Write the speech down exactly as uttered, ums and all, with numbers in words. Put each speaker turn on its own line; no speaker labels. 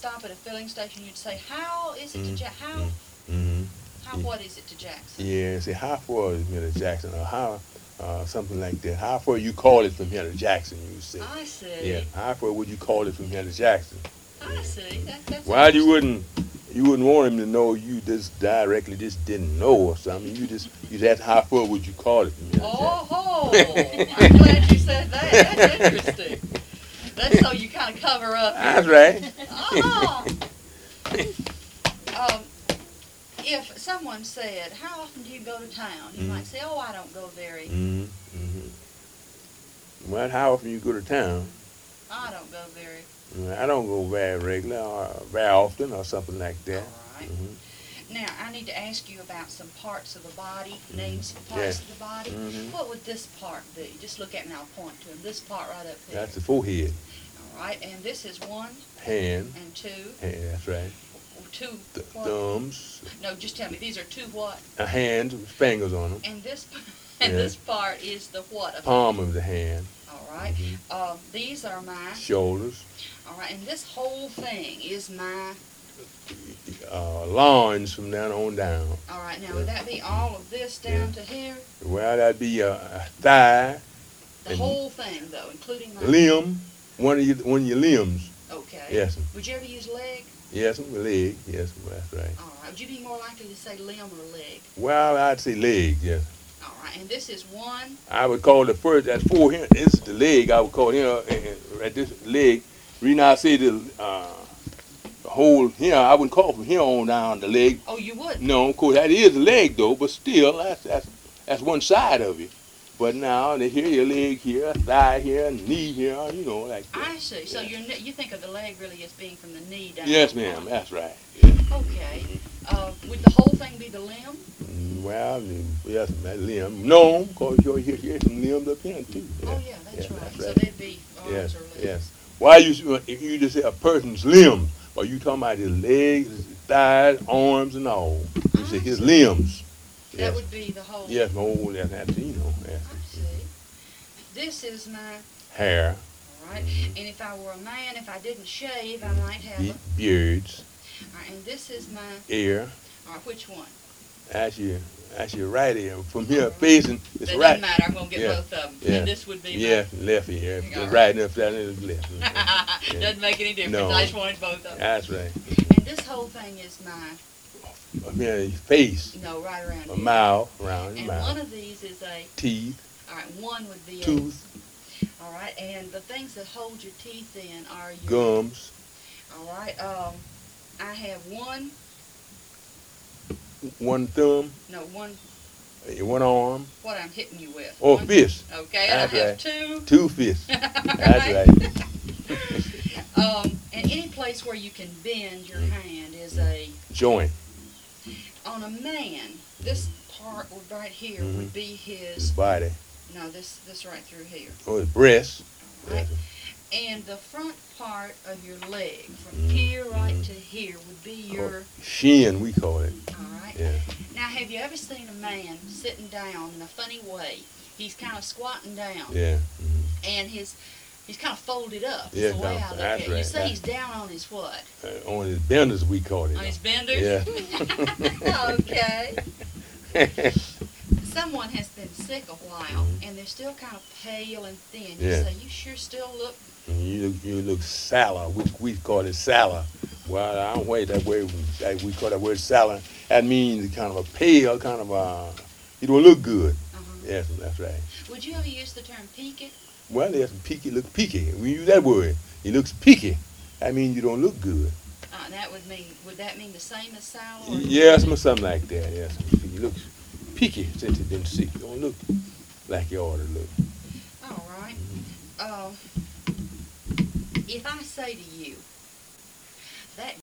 stop at a filling station, you'd say, "How is it to
Mm-hmm.
Jack? How
Mm-hmm.
how what is it to Jackson?"
Yeah, see, how far is here to Jackson, or how, uh, something like that. How far you call it from here to Jackson, you say.
I see.
Yeah, how far would you call it from here to Jackson?
I see. That, that's
Why you
interesting.
wouldn't you wouldn't want him to know you just directly just didn't know or something. You just you just ask how far would you call it from here to
Oh,
Jackson.
I'm glad you said that. That's interesting. That's so you kind of cover up.
That's right.
Oh. Um, if someone said, "How often do you go to town?" You
Mhm.
might say, "Oh, I don't go very.
Mm-hmm. Mm-hmm. Well, how often you go to town?
I don't go very."
Well, I don't go very regular or very often or something like that.
All right.
Mm-hmm.
Now, I need to ask you about some parts of the body, names of parts
Yeah.
of the body.
Mhm.
What would this part be? Just look at me and I'll point to him. This part right up here.
That's the forehead,
All right, and this is one
hand,
and two.
hand. That's right.
Two
Th-
what?
thumbs,
No, just tell me. These are two what?
a hand with fingers on them,
And this and
Yeah.
this part is the what? Of
palm of the hand,
All right.
Mhm.
Uh, these are my.
shoulders,
All right, and this whole thing is my.
uh, loins from down on down.
All right, now would that be all of this down to here?
Well, that'd be a, a thigh,
The
And-
whole thing, though, including my.
limb, one of your one of your limbs.
Okay.
Yes,
Would you ever use leg?
yes, leg. Yes, that's right.
All right. Would you be more likely to say limb or leg?
Well, I'd say leg. Yes,
All right, and this is one.
I would call the first. That's four here. This is the leg. I would call here uh, at this leg. Reason I say the uh, whole here, I wouldn't call from here on down the leg.
Oh, you would.
No, of course that is the leg though, but still that's that's that's one side of it. But now they hear your leg here, thigh here, knee here, you know, like that.
I see. So
Yeah.
you're, you think of the leg really as being from the knee down.
Yes, ma'am. That's right. Yeah.
Okay. Uh, would the whole thing be the limb?
Mm, Well, mm, yes, that limb. No, because you're here, here's some limbs up here too.
Oh, yeah, that's
Yeah,
right.
that's
So
right.
they'd be arms
Yes,
or legs.
yes. Why you if you just say a person's limbs, or you talking about his legs, his thighs, arms, and all? You say his limbs.
That
Yes.
would be the whole.
Yes, my old that's that's you know. Yes.
I see. This is my.
Hair,
All right.
Mhm.
And if I were a man, if I didn't shave, I might have
be-
a.
beards,
All right, and this is my.
ear.
All right, which one?
That's your that's your right ear. From here facing, it's
that
right.
doesn't matter. I'm gonna get
Yeah,
both of them.
yeah.
And this would be.
Yeah, left ear.
All
It's
right.
right enough that is left.
My,
Yeah.
Doesn't make any difference.
No.
I just wanted both of them.
That's right.
And this whole thing is my.
I mean, face,
No, right around
a
here.
mouth, around
And
your
one
mouth,
of these is a.
teeth,
All right, one would be a.
tooth,
All right, and the things that hold your teeth in are your.
gums,
All right. Um, I have one.
one thumb,
No, one.
eh, one arm,
What I'm hitting you with.
or
One-
fist,
Okay, and I
That's
have
right.
two.
two fists. That's right.
Um, and any place where you can bend your
Mm.
hand is a.
Joint,
On a man, this part would right here
Mhm.
would be
his
his.
body,
No, this this right through here.
or his breast.
All right.
Yes.
And the front part of your leg, from
Mhm.
here right
Mhm.
to here, would be
Or
your.
shin, we call it.
All right.
Yeah.
Now, have you ever seen a man sitting down in a funny way? He's kind of squatting down,
Yeah. Mhm.
and his he's kind of folded up.
Yeah,
is the way I
that's
look at it. You
right.
say he's down on his what?
Uh, on his benders, we call it.
On his benders?
Yeah.
Okay. Someone has been sick a while,
Mhm.
and they're still kind of pale and thin. You
Yeah.
say, you sure still look.
You look, you look sallow. We, we call it sallow. Well, I don't wait that word. That we call that word sallow. That means kind of a pale, kind of a. You don't look good.
Uh-huh.
Yes, that's right.
Would you ever use the term peaked?
Well, there's some peaky. Look peaky. We use that word. He looks peaky. That means you don't look good.
Uh, that would mean, would that mean the same as sallow? Or
Yes, something like that. Yes, you look peaky since you've been sick. You don't look like you ought to look.
All right. Uh, if I say to you, that